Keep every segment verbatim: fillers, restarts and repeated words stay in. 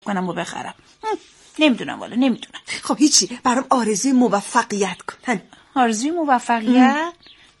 کنم و بخرم. نمیدونم والا نمیدونم. خب هیچی، برام آرزوی موفقیت کن. آرزوی موفقیت؟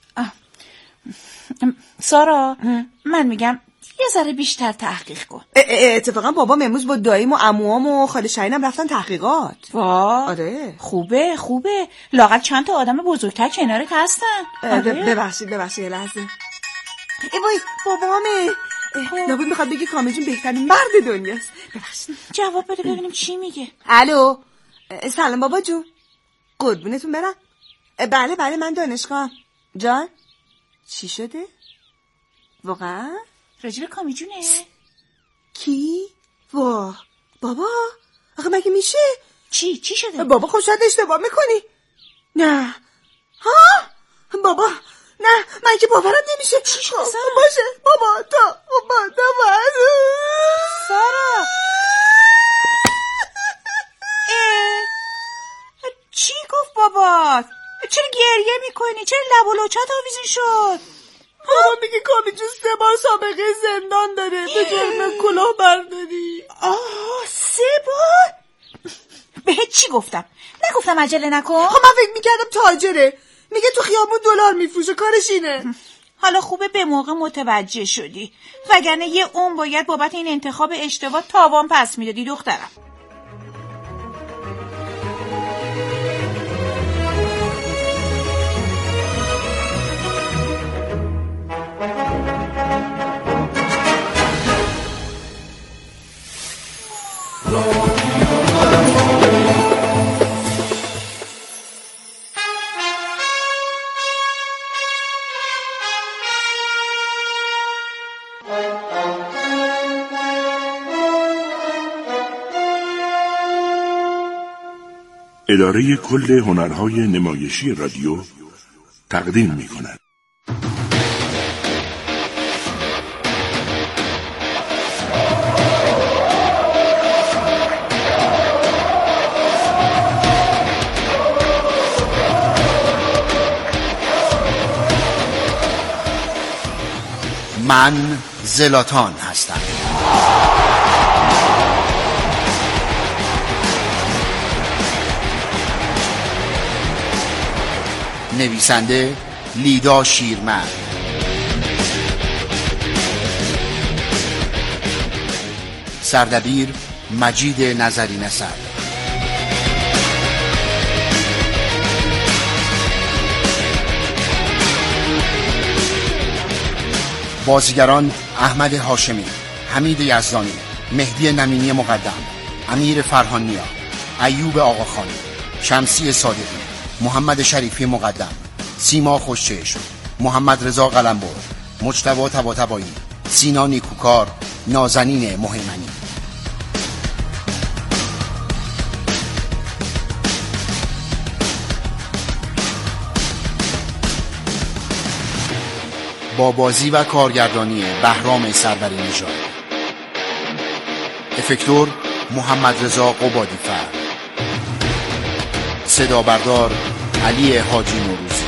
سارا من میگم یه ذره بیشتر تحقیق کن. اتفاقا بابام امروز با داییم و عموام و خاله شاهینم رفتن تحقیقات. وا آره خوبه خوبه، لااقل چند تا آدم بزرگتر کنارت هستن. ببخشید ببخشید لحظه. ای وای بابامه، لابد میخواد بگه کامل جون بهترین مرد دنیاست. ببخشید جواب بده ببینیم چی میگه. الو سلام بابا جون، قربونتون برم. بله بله من دانشگاه. جان چی شده؟ واقعا؟ راجب کامی جونه؟ کی؟ واه بابا آخه مگه میشه؟ چی؟ چی شده؟ بابا خب شاید اشتباه میکنی. نه ها؟ بابا نه من که باورم نمیشه. چی شده؟ باشه بابا تا بابا تا باید سارا چی گفت بابات؟ چرا گریه میکنی؟ چرا لب و لوچت آویزون شد؟ بابا میگه کامی جون سه بار سابقه زندان داره به جرم کلاه برداری. آه سه بار؟ بهت چی گفتم؟ نگفتم عجله نکن؟ خب من فکر میکردم تاجره، میگه تو خیابون دلار میفروشه کارش اینه. حالا خوبه به موقع متوجه شدی، وگرنه یه اون باید بابت این انتخاب اشتباه تاوان پس میدادی دخترم. اداره کل هنرهای نمایشی رادیو تقدیم می‌کند. من زلاتان هستم. نویسنده لیدا شیرمرد، سردبیر مجید نظری نصر، بازیگران احمد هاشمی، حمید یزدانی، مهدی نمینی مقدم، امیر فرهانیا، ایوب آقاخانی، شمسی صادقی، محمد شریفی مقدم، سیما خوشچشم، محمد رضا قلمبر، مجتبی طباطبایی، سینا نیکوکار، نازنین مهیمنی. با بازی و کارگردانی بهرام سروری نژاد. افکتور محمد رضا قبادی فرد. صدا بردار علی حاجی نوروزی.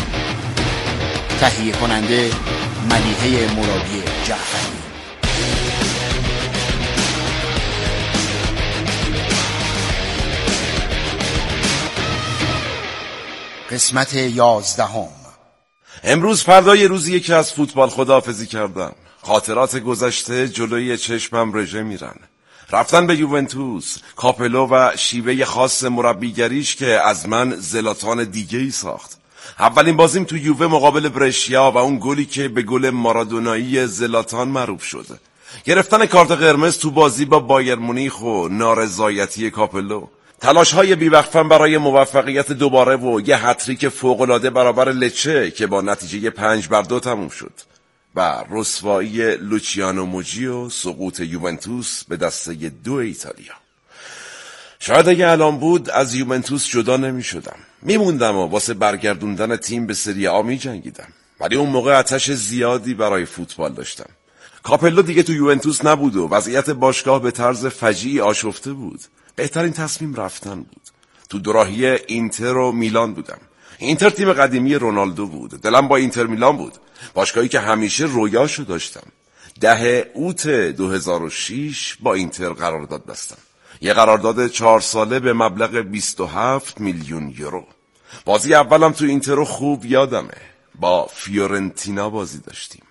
تهیه کننده ملیحه مرادی جعفری. قسمت یازدهم. امروز فردای روزیه که از فوتبال خداحافظی کردم. خاطرات گذشته جلوی چشمم رژه میرن. رفتن به یوونتوس، کاپلو و شیوه خاص مربیگریش که از من زلاتان دیگه ای ساخت. اولین بازیم تو یووه مقابل برشیا و اون گلی که به گل مارادونایی زلاتان معروف شد. گرفتن کارت قرمز تو بازی با بایر مونیخ و نارضایتی کاپلو. تلاش‌های بی‌وقفه‌ام برای موفقیت دوباره و یه هتریک فوق‌العاده برابر لچه که با نتیجه پنج بر دو تموم شد. و رسوایی لوچیانو موجی و سقوط یوونتوس به دسته دو ایتالیا. شاید اگه الان بود از یوونتوس جدا نمی شدم. می موندم و واسه برگردوندن تیم به سری آ می جنگیدم. ولی اون موقع آتش زیادی برای فوتبال داشتم. کاپلو دیگه تو یوونتوس نبود و وضعیت باشگاه به طرز فجیعی آشفته بود. بهترین تصمیم رفتن بود. تو دوراهی اینتر و میلان بودم. اینتر تیم قدیمی رونالدو بود. دلم با اینتر میلان بود. باشگاهی که همیشه رویاشو داشتم. ده اوت دو هزار و شش با اینتر قرارداد بستم. یه قرارداد چهار ساله به مبلغ بیست و هفت میلیون یورو. بازی اولم تو اینتر رو خوب یادمه. با فیورنتینا بازی داشتیم.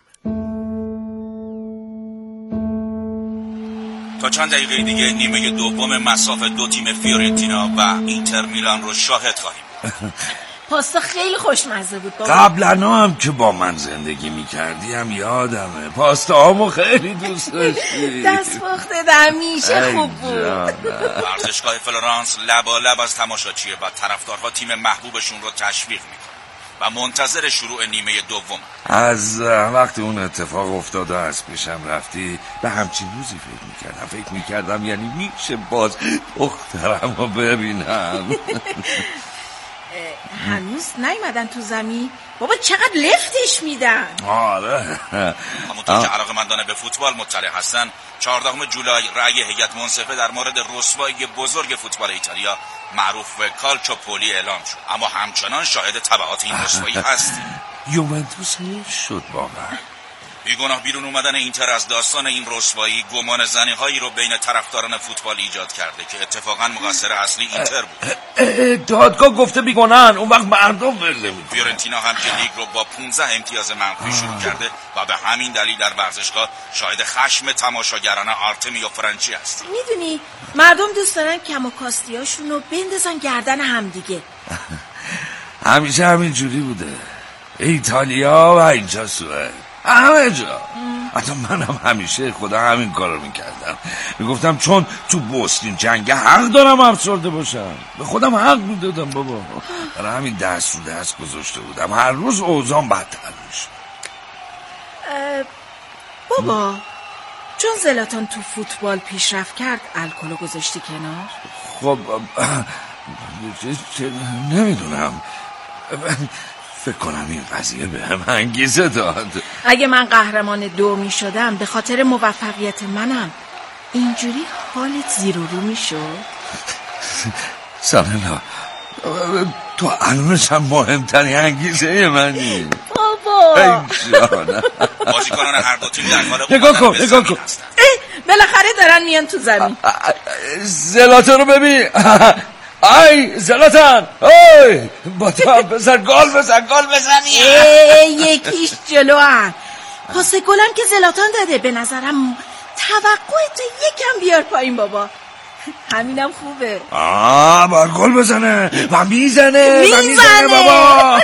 تا چند دقیقه دیگه نیمه دوم مصاف دو تیم فیورنتینا و اینتر میلان رو شاهد خواهیم. پاستا خیلی خوشمزه بود بابا. قبلا هم که با من زندگی میکردی هم یادمه پاستا همو خیلی دوست داشتی. دست پخته همیشه خوب بود. ورزشگاه فلورانس لبا لب از تماشاچیه و طرفدارها تیم محبوبشون رو تشویق میکنن و منتظر شروع نیمه دوم. از وقتی اون اتفاق افتاد و از پیشم رفتی به همچین روزی فکر میکردم فکر میکردم یعنی میشه باز دخترم رو ببینم. هنوز نیومدن تو زمین؟ بابا چقدر لفتش میدن. آره همونطور که علاقه‌مندان به فوتبال مطلع هستن، چهاردهم جولای رأی هیئت منصفه در مورد رسوایی بزرگ فوتبال ایتالیا معروف به کالچوپولی اعلام شد، اما همچنان شاهد تبعات این رسوایی هستیم. یوونتوس حیف شد واقعا. بیگناه بیرون اومدن اینتر از داستان این رسوایی گمان زنی‌هایی رو بین طرفداران فوتبال ایجاد کرده که اتفاقا مقصر اصلی اینتر بود. دادگاه گفته بیگناهن، اون وقت مردم بله بود. فیورنتینا هم که لیگ رو با پانزده امتیاز منفی شروع کرده و به همین دلیل در ورزشگاه شاهد خشم تماشاگران آرتمی و فرانچی هست. میدونی مردم دوست دارن کم و کاستیاشون رو بندازن گردن همدیگه. همیشه همین جوری بوده. ایتالیا و اینجا سوئد، همه جا. حتی منم همیشه خدا همین کارو میکردم. میگفتم چون تو بوستین جنگ حق دارم افسرده باشم. به خودم حق میدادم بابا. برای همین دست رو دست گذاشته بودم. هر روز اوضاعم بدتر میشه. بابا چون زلاتان تو فوتبال پیشرفت کرد الکل گذاشتی کنار؟ خب نمیدونم، فکر کنم این قضیه به هم انگیزه داد. اگه من قهرمان دو می شدم به خاطر موفقیت منم اینجوری حالت زیر و رو می شد؟ سانلا تو الانش هم مهمترین انگیزه منی بابا. ای جانم. بازیکنان هر دو تیم در حال نگاه کن نگاه کن بالاخره دارن میان تو زمین. زلاتان رو ببین. ای زلاتان، ای با تو هم بزن گل بزن گل بزن. یکیش جلو هم پاس گلم که زلاتان داده. به نظرم توقعت یکم بیار پایین بابا. همینم خوبه. آه با گل بزنه و میزنه و میزنه بابا.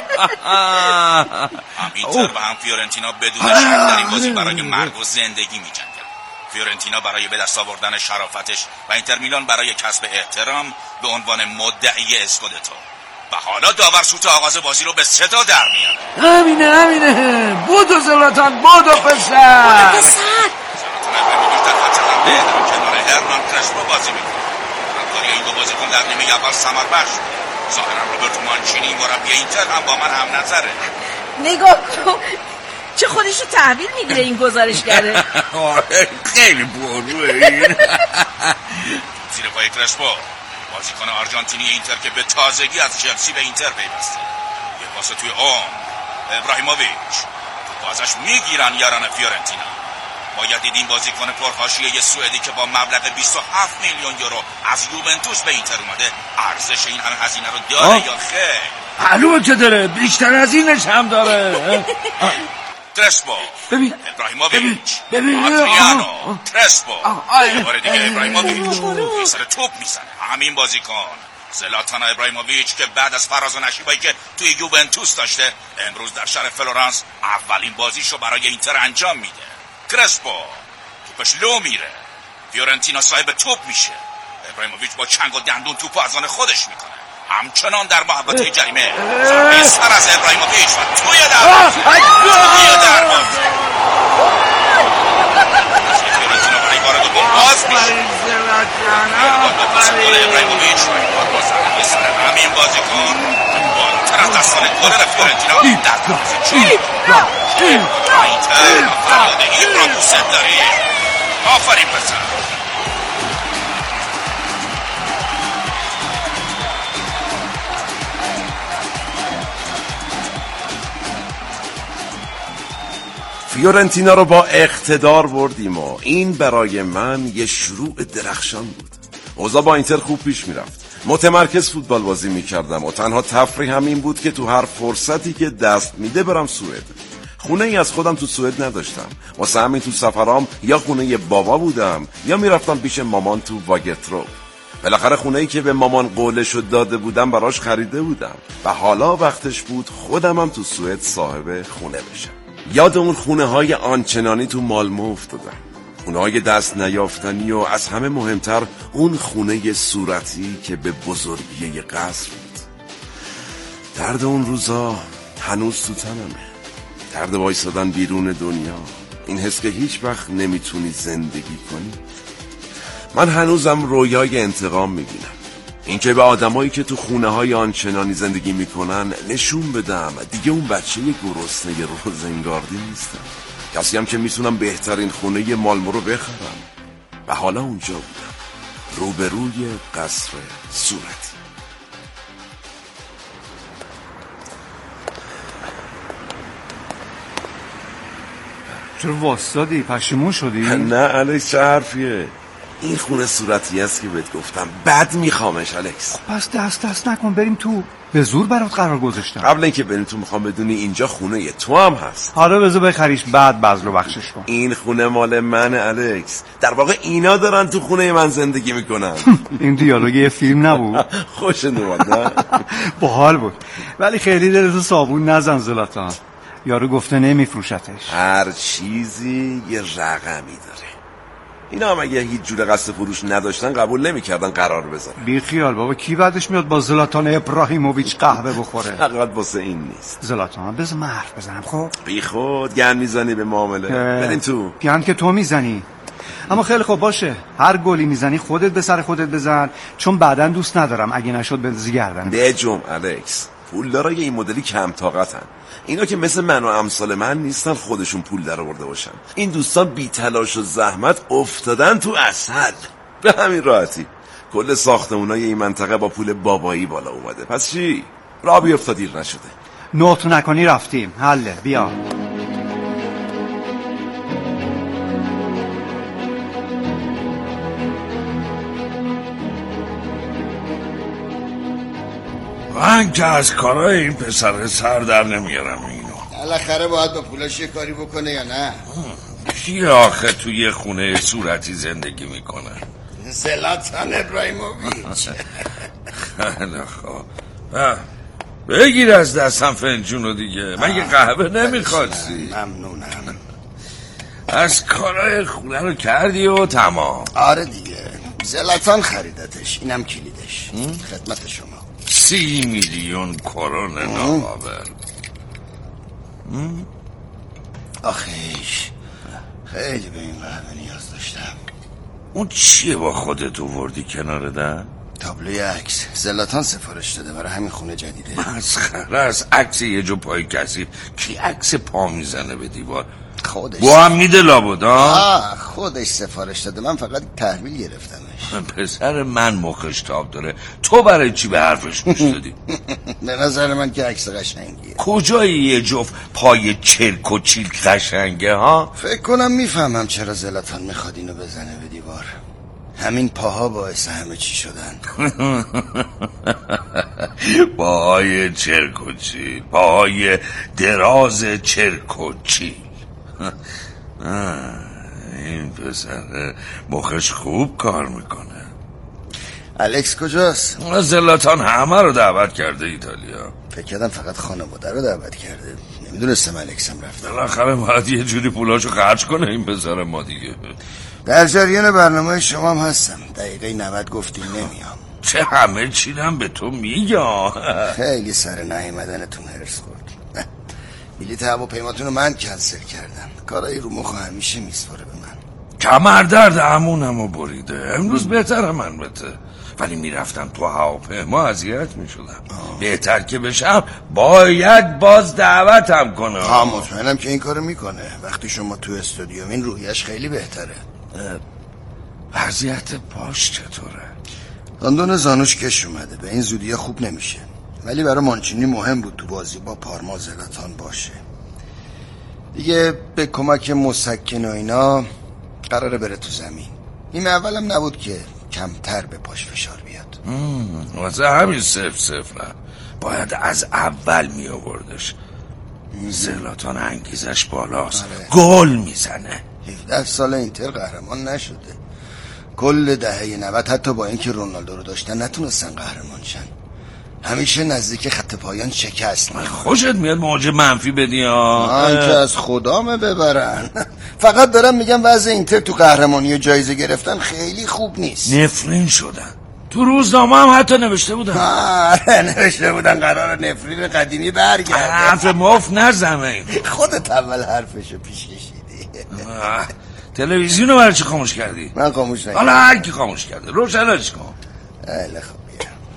هم اینتر و هم فیورنتینا بدون شک در این بازی برای مرگ و زندگی می جنگن. فیورنتینا برای به دست آوردن شرافتش و اینتر میلان برای کسب احترام به عنوان مدعی اسکودتو. و حالا داور سوت آغاز بازی رو به صدا در میاره. همینه همینه. بودو زلاتان بودو پسر. بودو پسر. زلاتان ابراهیموویچ در خط حمله در کنار هرنان کرسپو بازی میکنه. همکاری این دو بازیکن در نیمه اول ثمربخش شده. ظاهرا روبرتو مانچینی مربی اینتر هم با من هم نظره. نگاه کن چه خودشو تحویل میگیره این گزارشگره. خیلی پروه این. زیر پای کرسپو بازیکن آرژانتینی اینتر که به تازگی از چلسی به اینتر پیوسته. یه پاس توی عمق ابراهیموویچ تو بازش میگیرن یاران فیورنتینا. باید دید این بازیکن پرحاشیه سوئدی که با مبلغ بیست و هفت میلیون یورو از یوونتوس به اینتر اومده ارزش این همه هزینه رو داره آه. یا خیر؟ معلومه که داره، بیشتر از اینش هم داره. کرسپو ببین ابراهیموویچ ببین آدریانو کرسپو یه بار دیگه ابراهیموویچ سر توپ میزنه. همین بازیکن زلاتان ابراهیموویچ که بعد از فراز و نشیبایی که توی یوونتوس داشته امروز در شهر فلورانس اولین بازیشو برای اینتر انجام میده. کرسپو توپش لو میره، فیورنتینا صاحب توپ میشه. ابراهیموویچ با چنگ و دندون توپو از آن خودش میکنه. همچنان در محوطه جریمه ضربه سر از ابراهیموویچ و توی دروازه توی دروازه فیورنتینا برای بار دوم باز میشه. گل ابراهیموویچ و این بار با ضربه سر همین بازیکن بالاتر از دستان گلر فیورنتینا در دروازه چون اینتر فریاد این را دوست داری. آفرین پسر. فیورنتینا رو با اقتدار بردیم و این برای من یه شروع درخشان بود. اوضاع با اینتر خوب پیش میرفت. متمرکز فوتبال بازی میکردم و تنها تفریح هم این بود که تو هر فرصتی که دست میده برم سوئد. خونه ای از خودم تو سوئد نداشتم، واسه همین تو سفرام یا خونه بابا بودم یا میرفتم پیش مامان تو واگترو. بالاخره خونه ای که به مامان قولشو داده بودم براش خریده بودم و حالا وقتش بود خودمم تو سوئد صاحب خونه بشم. یاد اون خونه های آنچنانی تو مالمو افتادم، خونه های دست نیافتنی و از همه مهمتر اون خونه صورتی که به بزرگی یه قصر بود. درد اون روزا هنوز تو تنمه، درد وایسادن بیرون دنیا، این حس که هیچ وقت نمیتونی زندگی کنی. من هنوزم رویای انتقام میبینم، اینکه به آدمایی که تو خونه های آنچنانی زندگی میکنن نشون بدم دیگه اون بچه گرسنه روزنگاردی نیستم، کسی هم که میتونم بهترین خونه مالمو رو بخرم. و حالا اونجا بودم، روبروی قصر صورتی. چرا واسطادی؟ پشیمون شدی؟ نه الکس، چه حرفیه؟ این خونه صورتی است که بهت گفتم بد میخوامش الکس. پس دست دست نکن، بریم تو. به زور برات قرار گذاشتم. قبل اینکه بریم تو میخوام بدونی اینجا خونه ی تو هم هست. حالا بذار بخریش بعد بذل و بخشش کن. این خونه مال منه الکس، در واقع اینا دارن تو خونه من زندگی میکنن. این دیالوگ یه فیلم نبود؟ خوش نواد نه؟ باحال بود، ولی خیلی دلتو صابون نزن زلاتان. یارو گفته نمیفروشتش. هر چیزی یه رقمی داره. اینا هم اگه هیچ جور قصد فروش نداشتن قبول نمیکردن قرار بذارن. بی خیال بابا، کی بعدش میاد با زلاتان ابراهیموویچ قهوه بخوره؟ فقط واسه این نیست. زلاتان بذار من حرف بزنم. خب بی خود گن میزنی به معامله. بریم تو. گن که تو میزنی، اما خیلی خوب باشه، هر گلی میزنی خودت به سر خودت بزن، چون بعدن دوست ندارم اگه نشد بندازی گردن. بجم الکس، پولدارای این مدلی کم طاقتن. اینا که مثل من و امثال من نیستن خودشون پول در آورده باشن. این دوستان بی تلاش و زحمت افتادن تو اصل. به همین راحتی کل ساختمونای این منطقه با پول بابایی بالا اومده. پس چی؟ راه بیفتا دیر نشده. نوت نکنی رفتیم. حله بیا. من که از کارای این پسر سر در نمیارم اینو. بالاخره باید با پولاش یه کاری بکنه یا نه؟ کی آخه توی خونه صورتی زندگی میکنه؟ زلاتان ابراهیموویچ. خیلی خوب، بگیر از دستم فنجونو دیگه. من یه قهوه نمیخواستی؟ ممنونم. از کارای خونه رو کردی و تمام. آره دیگه، زلاتان خریدتش، اینم کلیدش. خدمت شما. سی میلیون کرون ناقابل. آخیش خیلی به این قهوه نیاز داشتم. اون چیه با خودت آوردی کنار در؟ تابلوی عکس زلاتان سفارش داده برای همین خونه جدیده. مسخره است، عکس یه جو پای کثیف. کی عکس پا میزنه به دیوار؟ خودش با هم میده لابدا؟ آه خودش سفارش داده، من فقط تحویل گرفتمش. پسر من مخش تاب داره، تو برای چی به حرفش گوش دادی؟ به نظر من که عکس قشنگیه. کجای یه جفت پای چرک و چیلک قشنگه ها؟ فکر کنم میفهمم چرا زلاتان میخواد اینو بزنه به دیوار. همین پاها باعث همه چی شدن. پاهای چرک و چیل، پاهای دراز چرک و چیل. این پسر مخش خوب کار میکنه. الکس کجاست؟ زلاتان همه رو دعوت کرده ایتالیا. فکر کردم فقط خانواده رو دعوت کرده، نمیدونستم الکسم رفته. بالاخره باید یه جوری پولاشو خرج کنه این پسر ما دیگه. در جریان برنامه شما هم هستم. دقیقه نود گفتیم نمیام. چه همه چیدم به تو میگم. خیلی سر نیومدنتون هرس خورد. بلیط هواپیماتون رو من کنسل کردم. کارایی رو مخ همیشه میسپاره به من. کمر درد عمونمو بریده. امروز بهترم البته، ولی میرفتم تو هواپیما اذیت میشدم. بهتر که بشم باید باز دعوتم کنه. ها مطمئنم که این کارو میکنه. وقتی شما تو استودیوم این روحیش خیلی بهتره. وضعیت پاش چطوره؟ تاندون زانوش کش اومده، به این زودی خوب نمیشه، ولی برای مانچینی مهم بود تو بازی با پارما زلاتان باشه. دیگه به کمک مسکن و اینا قراره بره تو زمین. نیمه اولم نبود که کمتر به پاش فشار بیاد. واسه همین صفر صفر باید از اول می آوردش. زلاتان انگیزش بالاست. آره. گل میزنه. هفده سال اینتر قهرمان نشده. کل دهه نود حتی با اینکه رونالدو رو داشتن نتونستن قهرمان شن. همیشه نزدیک خط پایان شکست میخورن. خوشت میاد موج منفی بدی ها؟ آن که از خدامه ببرن. فقط دارم میگم وضع اینتر تو قهرمانی و جایزه گرفتن خیلی خوب نیست. نفرین شدن. تو روزنامه هم حتی نوشته بودن. آره نوشته بودن قرار نفرین قدیمی برگرده. حرف مفت نزمه. خودت اول حرفشو پیش کشیدی. تلویزیون رو برای چی خاموش کردی؟ من خاموش نکردم. حالا هر کی خاموش کرده روشنش کن. خیلی خوب.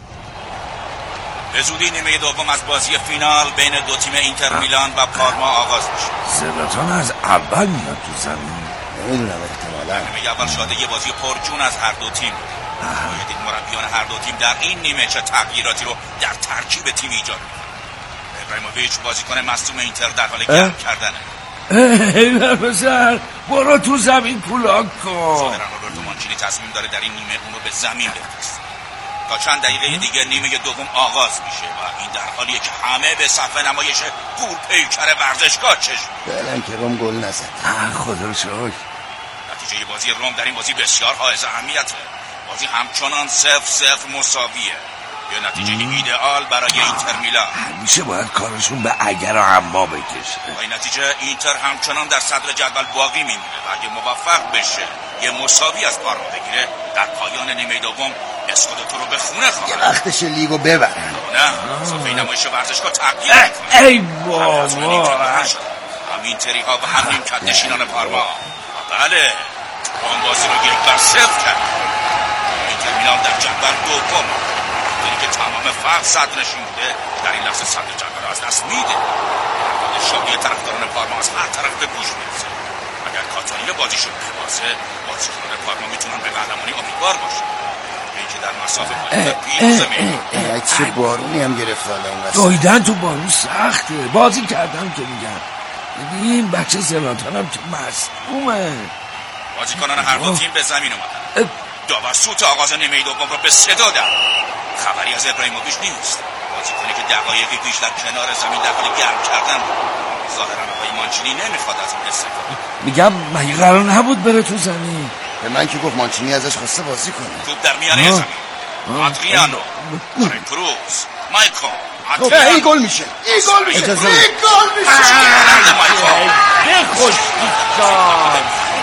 به زودی نیمه دوم از بازی فینال بین دو تیم اینتر میلان و پارما آغاز میشه. زلاتان از اول میاد تو زمین. نمیدونم احتمالاً. نیمه اول شاده یه بازی پرجون از هر دو تیم. باید مربیان هر دو تیم در این نیمه چه تغییراتی رو در ترکیب تیم ایجاد میکنن. ابراهیموویچ بازیکن مصدوم اینتر در حال گرم کردنه. ای پسر برو تو زمین کولاک کن. ظاهراً روبرتو مانچینی تصمیم داره در این نیمه اون رو به زمین بفرسته. تا چند دقیقه دیگه نیمه دوم آغاز میشه و این در حالیه که همه به صفحه نمایش گول پیکر ورزشگاه چشم بلن که روم گل نزد. خدا رو شکر. نتیجه بازی روم در این بازی بسیار حائز اهمیته. بازی همچنان صفر صفر مساویه. یه نتیجه ایدئال برای اینتر میلان. همیشه باید کارشون به اگر و اما بکشه. با این نتیجه اینتر همچنان در صدر جدول باقی میمونه و اگه موفق بشه یه مساوی از پارما بگیره در پایان نیمه دوم اسکودتو رو به خونه خواهد. یه وقتش لیگو ببرن. نه صفحه نمایش ورزشگاه تغییر میکنه. ای بابا همین تری ها و همین کد نشینان پارما. بله اون بازی رو یک بر صفر کرد. اینتر میلان در جدول دوم یعنی که تمام فرق صدر نشین بوده در این لحظه صدر جدول از دست میده. در شاقی طرفداران پارما از هر طرف به گوش میرسه. اگر کاتالیا بازیشون ببازه بازیکنان پارما میتونن به قهرمانی امیدوار باشن. که در مسافه پیروز میگن چه بارونی هم گرفت حالا اون دویدن تو بارون سخته. بازی کردم که میگن ببین بچه زلاتان هم که مصدومه. بازیکنان هر دو تیم به زمین اومدن. داور سوت آغاز نیمه دوم رو به صدا در خبری از ابراهیموویچ نیست. بازیکنی که دقایقی پیش در کنار زمین در حال گرم کردن بود. ظاهراً آقای مانچینی نمیخواد از اون استفاده. میگم مگه قرار نبود بره تو زمین؟ به من که گفت مانچینی ازش خواسته بازی کنه. توپ در میانه زمین. آدریانو، مارین کروز، مایکون، آدریانو. این گل میشه. این گل میشه. این گل میشه. به خوش دیدار.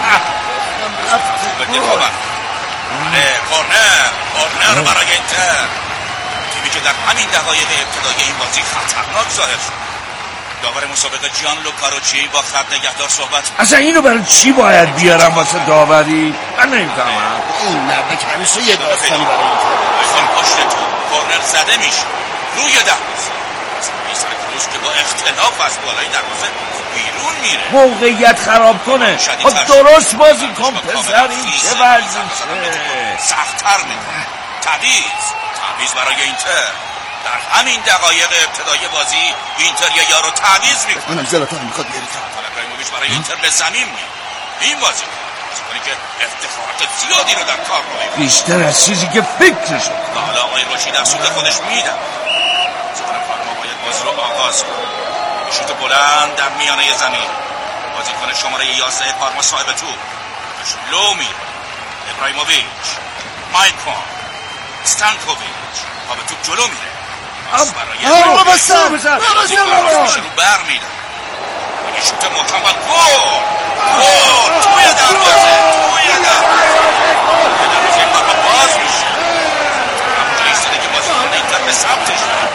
به دفاع. کورنر، کورنر برای اینتر. تیمی که در همین دقایق ابتدایی این بازی خطرناک ظاهر شد. داور مسابقه جان لوکاروچی با خط نگهدار صحبت. اصلا اینو برای چی باید بیارم واسه داوری؟ من نمیفهمم. این مرد که همیشه یه داستانی برای اینتر. ایخون پشت تو کورنر زده میشه روی دروازه. ایسر کروز که با اختلاف از بالای دروازه بیرون میره. موقعیت خراب کنه. خب درست بازی کن پسر. این چه ورزشه؟ سخت‌تر میکنه. تعویض تعویض برای اینتر. در همین دقایق ابتدای بازی اینتر یه یارو تعویض میکنه. منم زلاتان میخواد بیاره. ابراهیموویچ برای اینتر به زمین میاد. این بازی بازیکنی که افتخارات زیادی رو در کار می‌گیره. بیشتر از چیزی که فکرش کنه. حالا آقای روشی در سود خودش میدن. بازیکن پارما باید بازی رو آغاز کنه. شوت بلند در میانه زمین. بازیکن شماره یازده پارما صاحب توپ. لو میره. ابراهیموویچ، مایکون، استانکوویچ. با توپ جلو میره. پاس برای آه بابا سر بزن. رو بر میدن. یه شوت محکم و گل. گل توی دروازه. توی دروازه. دروازه پارما باز میشه. همونجا ایستاده که بازیکن اینتر به سمتش میره.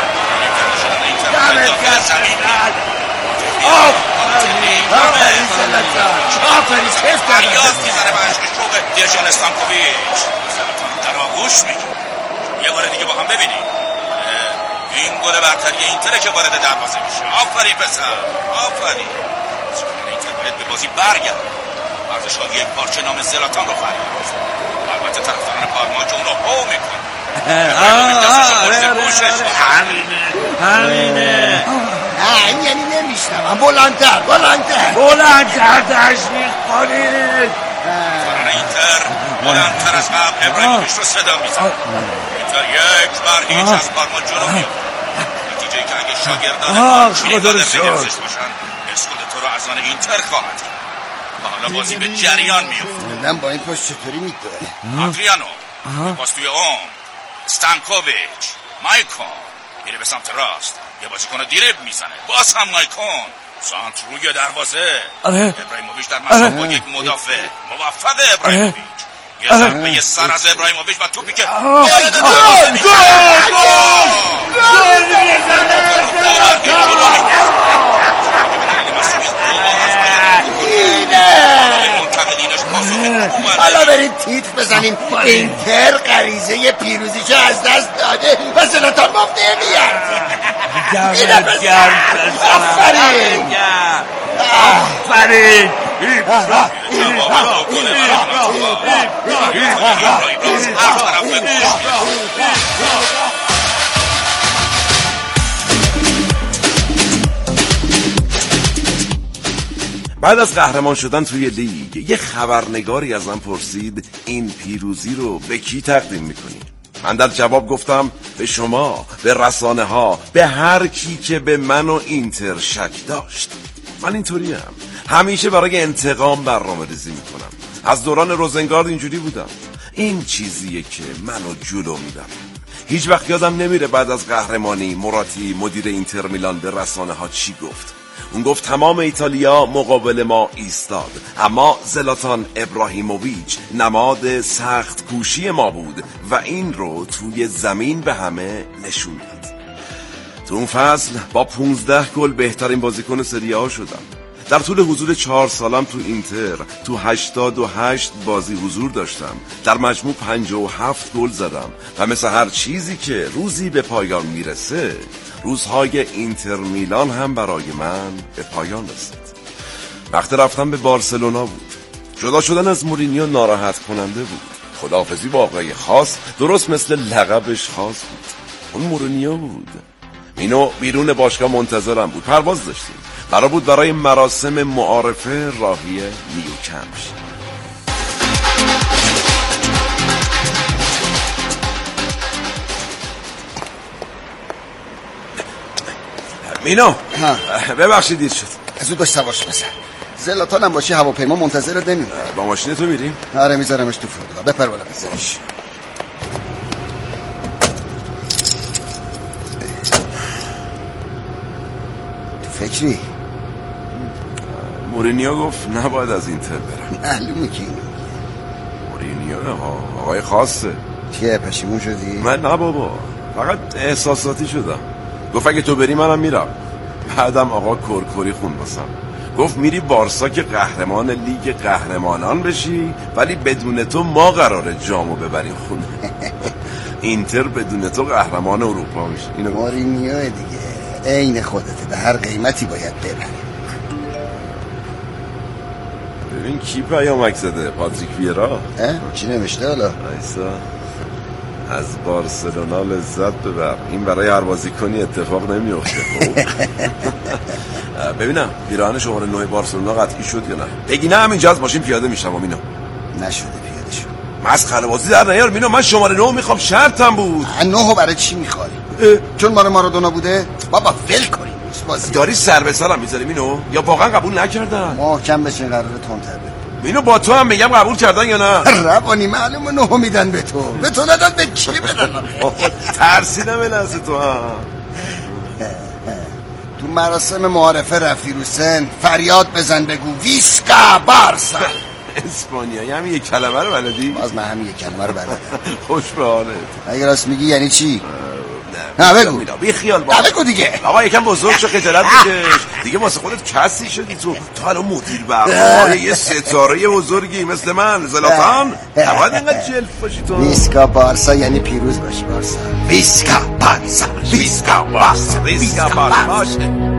اینتر داخل زمین میاد. آفرین آفرین زلاتان. آفرین کیف کرد. فریاد میزنه به عشق شوق دیرژان استانکوویچ. زلاتان در آغوش میگیره. یه بار دیگه با هم ببینیم. این گل برتری اینتره که وارد دروازه میشه. آفرین پسر آفرین. اینتر باید به بازی برگرد. ورزشگاه یک پارچه نام زلاتان رو خرید. البته طرفداران پارما که اون رو هو میکنه. همینه همینه نه این یعنی نمیشه. نمیشنم. بلندتر بلندتر بلندتر تشویق کنید. بازیکنان اینتر بلندتر از قبل ابراهیموویچ رو صدا میزنن. اینتر یک بر هیچ از پارما جلو میاد. نتیجه که اگه شاگردان مانچینی قادر به حفظش باشن اسکودتو رو از آن اینتر خواهد کرد. حالا بازی به جریان میفته. من با این پاس چطوری میدوه؟ آدریانو پاس توی اوم، استانکوویچ، مایکون میره به سمت راست، یه بازیکن دیریب میزنه، باز هم مایکون سانت روی دروازه. ابراهیموویچ در مشغول با یک مدافع. موفق ابراهیموویچ، یه ضربه سر از ابراهیموویچ و توپی که وارد دروازه حالا بریم تیتر بزنیم اینتر غریزه پیروزیشو از دست داده و زلاتان موفقیت. اینه بزن. آفرین آفرین. بعد از قهرمان شدن توی لیگ یه خبرنگاری ازم پرسید این پیروزی رو به کی تقدیم میکنی؟ من در جواب گفتم به شما، به رسانه ها، به هر کی که به من و اینتر شک داشت. من اینطوریم، همیشه برای انتقام برنامه ریزی میکنم. از دوران روزنگارد اینجوری بودم. این چیزیه که منو جلو میبره. هیچ وقت یادم نمیره بعد از قهرمانی موراتی مدیر اینتر میلان به رسانه ها چی گفت. اون گفت تمام ایتالیا مقابل ما ایستاد، اما زلاتان ابراهیموویچ نماد سخت کوشی ما بود و این رو توی زمین به همه نشون داد. تو اون فصل با پونزده گل بهترین بازیکن سری آ شدم. در طول حضور چهار سالم تو اینتر تو هشتاد و هشت بازی حضور داشتم. در مجموع پنجاه و هفت گل زدم و مثل هر چیزی که روزی به پایان میرسه، روزهای اینتر میلان هم برای من به پایان رسید. وقت رفتم به بارسلونا بود. جدا شدن از مورینیو ناراحت کننده بود. خداحافظی با آقای خاص درست مثل لقبش خاص بود. اون مورینیو بود. مینو بیرون باشگاه منتظرم بود. پرواز داشتیم. قرار بود برای مراسم معارفه راهی نیوکمپ شیم. مینو ببخشید دیر شد. زود باش سواش بزن. زلاتان هم باشی هواپیما منتظرت نمیمونه. با ماشین تو میریم؟ آره میذارمش تو فرودگاه. بپر بالا بزنش. تو فکری؟ مورینیو گفت نباید از اینتر برم. معلومه کی مورینیو نه آقای خاصه. چیه پشیمون شدی؟ من نه بابا، فقط احساساتی شدم. گفت اگه تو بری منم میرم. بعدم آقا کرکری خون باسم. گفت میری بارسا که قهرمان لیگ قهرمانان بشی، ولی بدون تو ما قراره جامو ببریم خونه. اینتر بدون تو قهرمان اروپا میشه. اینو مورینیو دیگه عین خودته، به هر قیمتی باید ببری. ببین کی پیامک زده؟ پاتریک ویرا. چی نوشته حالا؟ ایسا از بارسلونا لذت ببر. این برای هر بازیکنی اتفاق نمیفته. ببینم پیراهن شماره نه بارسلونا قطعی شد یا نه؟ بگی نه همینجا از ماشین پیاده میشم. مینو نشده پیاده شد. مسخره بازی در نیار مینو. من شماره نه میخوام، شرطم بود. نه برای چی میخوای؟ چون مال مارادونا بوده؟ بابا ول کنیم بازی. داری سر به سرم میذاری مینو؟ یا واقعا قبول نکردن؟ محکم بشین، قراره تندتر بره. مینو با تو هم میگم قبول کردن یا نه؟ روانی معلومه نه میدن به تو. به تو ندن به کی بدن؟ ترسیدم الهی تو هم. تو مراسم معارفه رفتی رو سن فریاد بزن بگو ویسکا بارسا. اسپانیایی هم یک کلمه رو بلدی؟ باز من هم یک کلمه رو بلدم. خوش به حالت. اگه راست میگی یعنی چی؟ نه بگو. بی خیال بابا. بگو دیگه. بابا یکم بزرگ شو، خجالت بکش. دیگه واسه خودت کسی شدی تو. تو الان مدیر برنامه یه ستاره بزرگی مثل من، زلاتان. نباید اینقدر جلف باشی تو. ویسکا بارسا یعنی پیروز باشی بارسا. ویسکا بارسا. ویسکا بارسا. ویسکا بارسا.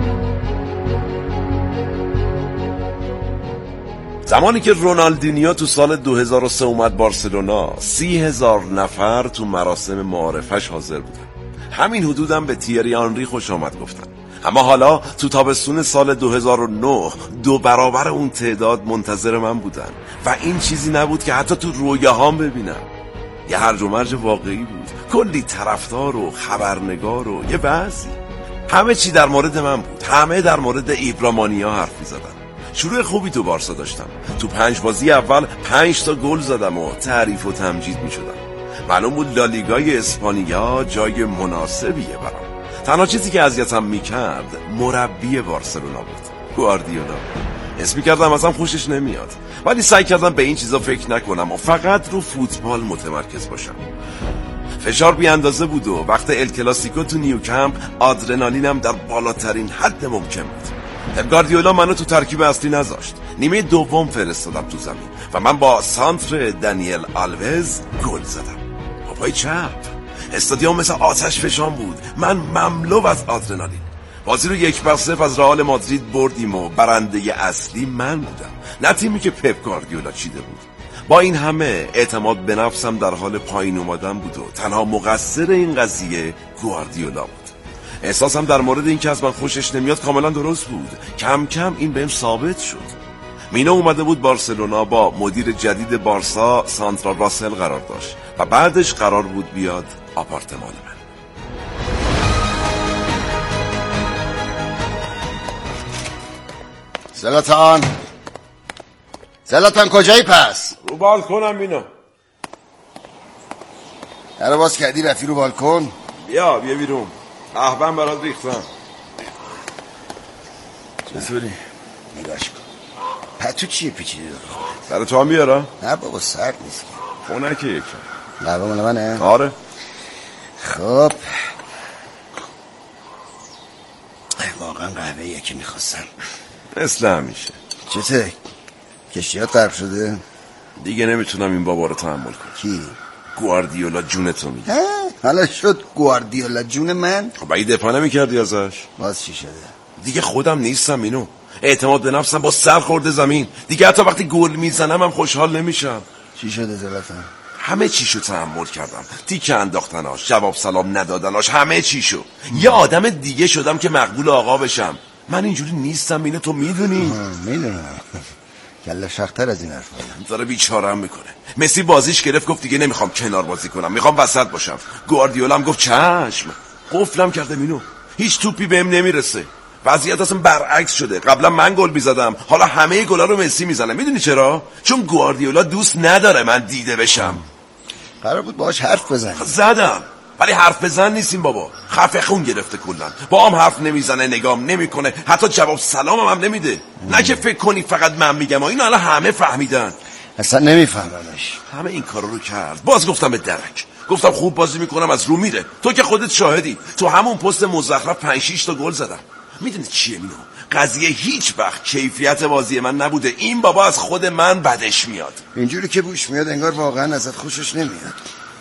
زمانی که رونالدینیو تو سال دو هزار و سه اومد بارسلونا، سی هزار نفر تو مراسم معارفش حاضر بودن. همین حدودم به تیری آنری خوش آمد گفتن. اما حالا تو تابستون سال دو هزار و نه دو برابر اون تعداد منتظر من بودن و این چیزی نبود که حتی تو رویاهام ببینم. یه هرج و مرج واقعی بود، کلی طرفدار و خبرنگار و یه بعضی. همه چی در مورد من بود، همه در مورد ایبرامانیا حرف می‌زدن. شروع خوبی تو بارسا داشتم، تو پنج بازی اول پنج تا گل زدم و تعریف و تمجید می‌شدم. معلوم بود لالیگای اسپانیا جای مناسبیه برام. تنها چیزی که اذیتم میکرد مربی بارسلونا بود، گواردیولا. حس میکردم ازم خوشش نمیاد، ولی سعی کردم به این چیزا فکر نکنم و فقط رو فوتبال متمرکز باشم. فشار بی اندازه بود و وقت ال کلاسیکو تو نیوکمپ آدرنالینم در بالاترین حد ممکن بود. پپ گواردیولا منو تو ترکیب اصلی نذاشت، نیمه دوم فرستادم تو زمین و من با سانتر دانیل آلوز گل زدم با پای چپ. استادیوم مثل آتش فشان بود، من مملو از آدرنالین. بازی رو یک بر صفر از رئال مادرید بردیم و برنده اصلی من بودم، نه تیمی که پپ گواردیولا چیده بود. با این همه اعتماد به نفسم در حال پایین اومدن بود و تنها مقصر این قضیه گواردیولا بود. احساسم در مورد این که از من خوشش نمیاد کاملا درست بود. کم کم این بهم ثابت شد. مینو اومده بود بارسلونا، با مدیر جدید بارسا ساندرا راسل قرار داشت و بعدش قرار بود بیاد آپارتمان من. زلاتان زلاتان کجایی پس؟ رو بالکنم مینو. در باز کردی رفی رو بالکن؟ بیا بیا بیرون، قهوه‌ام برات ریختم. چطوری؟ نگاش کن. پتو چیه پیچیده داره؟ برای تو هم بیارم؟ نه بابا سرد نیست. خونه که یکم. قهوه مال منه؟ آره. خب واقعا قهوه یکی میخواستم مثل همیشه. چطه؟ کشتیات غرق شده؟ دیگه نمیتونم این بابا رو تحمل کنم. کی؟ گواردیولا جونتو میگه. حالا شد گواردیولا جون من؟ خب اگه دفاع نمیکردی ازش؟ باز چی شده؟ دیگه خودم نیستم اینو. اعتماد به نفسم با سر خورده زمین. دیگه حتی وقتی گل میزنم هم خوشحال نمیشم. چی شده زلاتان؟ همه چیشو تحمل کردم، تیکه انداختناش، جواب سلام ندادناش، همه چیشو. یه آدم دیگه شدم که مقبول آقا بشم. من اینجوری نیستم، اینو تو میدونی. میدونم، کله شختر از این حرفا داره بیچاره‌ام میکنه. مسی بازیش گرفت، گفت دیگه نمیخوام کنار بازی کنم، میخوام وسط باشم. گواردیولا هم گفت چشم. قفلم کرده مینو، هیچ توپی بهم نمیرسه. وضعیت اصلا برعکس شده. قبلا من گل میزدم، حالا همه گلا رو مسی میزنه. میدونی چرا؟ چون گواردیولا دوست نداره من دیده بشم. قرار بود باهاش حرف بزنی. زدم، ولی حرف بزن نیستیم بابا. خفه خون گرفته کلا. با هم حرف نمیزنه، نگام نمیکنه، حتی جواب سلامم هم نمیده. نه که فکر کنی فقط من میگم، اینو الان همه فهمیدن. اصلا نمیفهممش. همه این کارا رو کرد. باز گفتم به درک، گفتم خوب بازی میکنم، از رو میره. تو که خودت شاهدی، تو همون پست مزخرف پنج شش تا گل زدم. میدونی چیه مینو؟ قضیه هیچ وقت کیفیت بازی من نبوده. این بابا از خود من بدش میاد. اینجوری که بوش میاد انگار واقعا ازت خوشش نمیاد.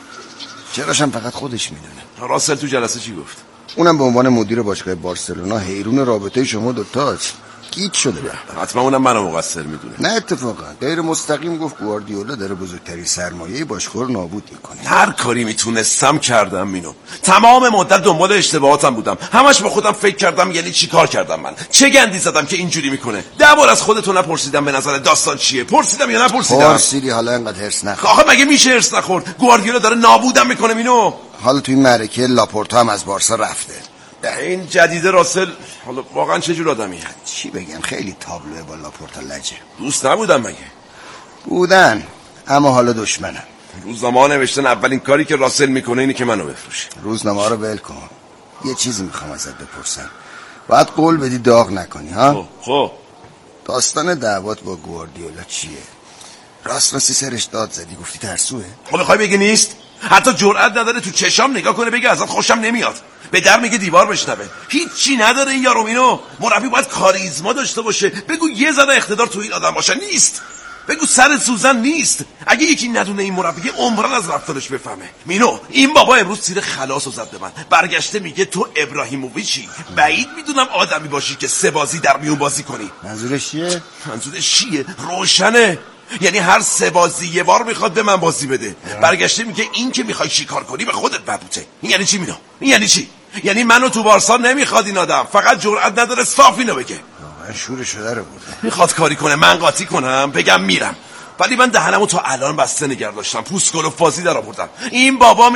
چراشم فقط خودش میدونه. راسل تو جلسه چی گفت؟ اونم به عنوان مدیر باشگاه بارسلونا حیرون رابطه شما دوتاست. گیج شده به. حتما اونم منو مقصر میدونه. نه اتفاقا غیر مستقیم گفت گواردیولا داره بزرگترین سرمایه باشگاه رو نابود میکنه. هر کاری میتونستم کردم مینو. تمام مدت دنبال اشتباهاتم بودم. همش به خودم فکر کردم یعنی چی کار کردم من؟ چه گندی زدم که اینجوری میکنه؟ ده بار از خودتون نپرسیدم به نظر داستان چیه؟ پرسیدم یا نپرسیدم؟ پرسیدی، حالا انقدر هرس نخور. آخه مگه میشه هرس نخورد؟ گواردیولا داره نابودم میکنه مینو. حالا تو این معرکه لاپورتا هم از بارسا رفته. این جدیده راسل حالا واقعا چه جور آدمیه؟ چی بگم، خیلی تابلوه با لاپورتا لجه. دوست نبودم مگه؟ بودن، اما حالا دشمنم. روزنامه ها نوشتن اولین کاری که راسل میکنه اینه که منو بفروشه. روزنامه رو ول کن. یه چیزی میخوام ازت بپرسم. باید قول بدی داغ نکنی ها؟ خب خب داستان دعوات با گواردیولا چیه؟ راست راستی سرش داد زدی، گفتی ترسوه؟ خب میخوای بگی نیست؟ حتی جرئت نداره تو چشام نگاه کنه بگه ازت خوشم نمیاد. به در میگه دیوار بشنوه. هیچی نداره این یارو مینو. مربی باید کاریزما داشته باشه. بگو یه ذره اقتدار تو این آدم باشه. نیست. بگو سر سوزن نیست. اگه یکی ندونه این مربی عمرن از رفتارش بفهمه. مینو این بابا امروز تیر خلاصو زد به من. برگشته میگه تو ابراهیموویچی. بعید میدونم آدمی باشی که سه بازی در میون بازی کنی. منظورش چیه؟ منظورش چیه؟ روشنه. یعنی هر سه بازی یه بار میخواد به من بازی بده. برگشته میگه این که میخوای چیکار کنی به خودت مربوطه. این یعنی چی مینو؟ این یعنی چی؟ یعنی منو تو بارسا نمیخواد این آدم، فقط جرئت نداره صاف اینو بگه. من شور شده رو بوده. میخواد کاری کنه من قاطی کنم بگم میرم، ولی من دهنمو تا الان بسته نگه داشتم، پوست گل و فازی در آوردم. این بابا